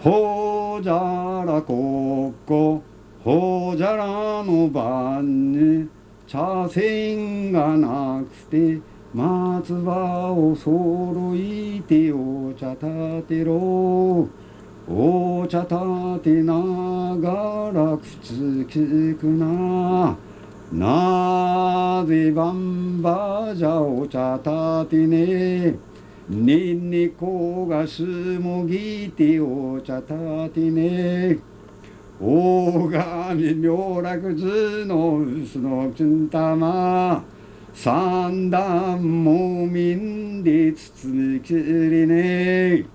ほじゃらこっこほじゃらの晩に茶筅がなくて松葉を揃いてお茶立てろ。お茶立てながら口聞くな。なぜばんばじゃお茶立てね。にんにこがすもぎてお茶立てね。大神妙楽寺の臼の金玉三段もみんで包みきりね。